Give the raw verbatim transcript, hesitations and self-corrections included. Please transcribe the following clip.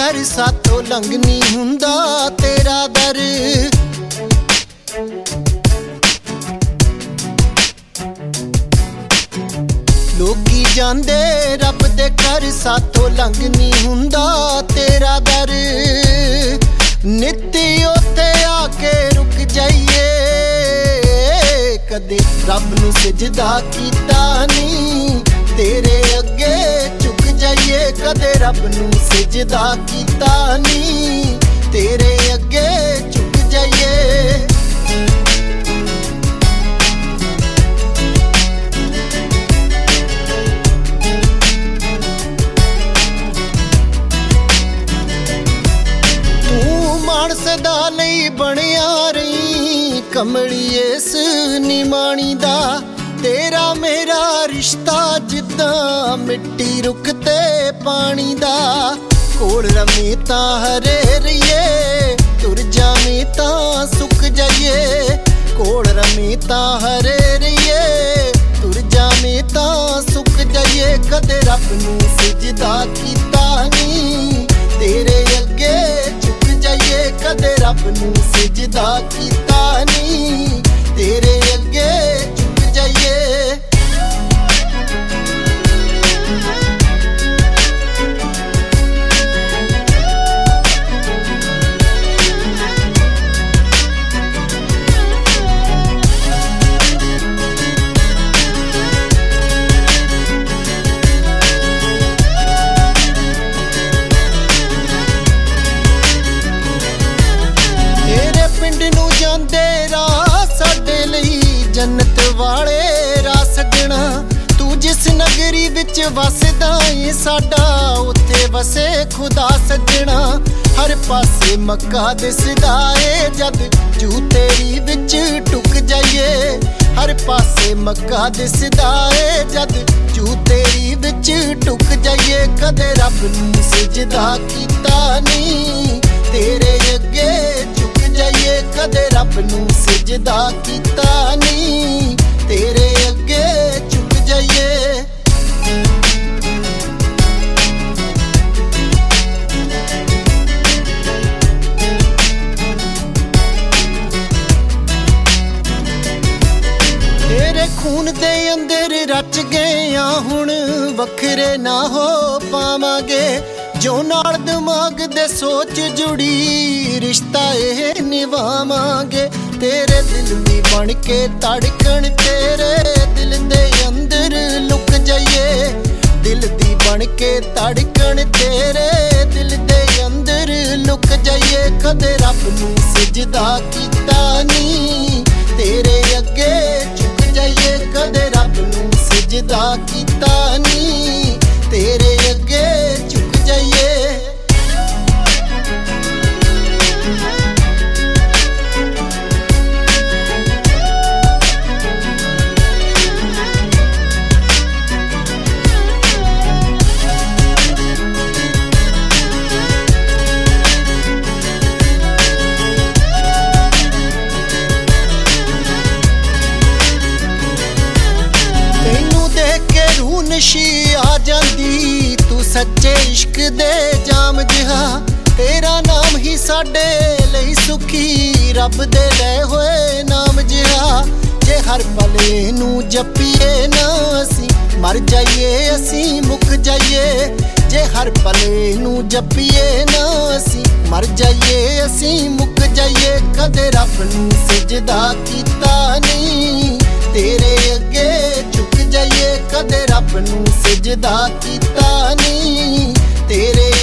घर साथों लंघ नहीं हुंदा तेरा दर। लोकी जांदे रब दे घर साथों लंघ नहीं हुंदा तेरा दर। नित्य उत्थे आके रुक जाइए, कदे रब नूं सजदा कीता नहीं तेरे अगे झुक जाइए। कदे रब नूं सजदा कीता नहीं तेरे अगे झुक जाइए। सदा लई बनिया रही कमली इस निमाणी दा। तेरा मेरा रिश्ता जिद्दां मिट्टी रुकते पानी दा। कोल रमी तां हरे रहिए, तुर जामी तां सुक जाइए। कोल रमी तां हरे रहिए, तुर जामी तां सुक जाइए। कदे रब नूं सजदा कीता नहीं तेरे अगे जाइए। कदे रब नूं सजदा कीता नहीं तेरे अगे झुक जाइए। जन्नत वाले राह सजना, तू जिस नगरी विच वसदा ऐ साडा उत्थे वसे खुदा सजना। हर पासे मक्का दिसदा ऐ जद जू तेरी विच टुक जाइए। हर पासे मक्का दिसदा ऐ जद जू तेरी विच टुक जाइए। कदे रब नूं सजदा कीता नहीं तेरे अगे झुक जाइए। कदे रब नूं सजदा कीता नहीं तेरे अगे झुक जाइए। तेरे खून दे अंदर रच गए आ हुण वखरे ना हो पावांगे। जो नाल दिमाग दे सोच जुड़ी रिश्ता एह निभावांगे। तेरे दिल दी बन के धड़कन तेरे दिल दे अंदर लुक जाइए। दिल दी बन के धड़कन तेरे दिल दे अंदर लुक जाइए। कदे रब नूं सजदा कीता नहीं तेरे अगे झुक जाइए। कदे रब नूं सजदा कीता नहीं तेरे अगे झुक जाइए। नशी आ जांदी तू सच्चे इश्क दे जाम जिहा। तेरा नाम ही साडे लई सुखी रब दे ले होए नाम जिहा। जे हर पले नूं जपीए ना असी मर जाइए असी मुक जाइए। जे हर पले नूं जपीए ना असी मर जाइए असी मुक जाइए। कदे रब नूं सजदा कीता नहीं तेरे अगे झुक जाइए। कदे रब नूं सजदा कीता नहीं तेरे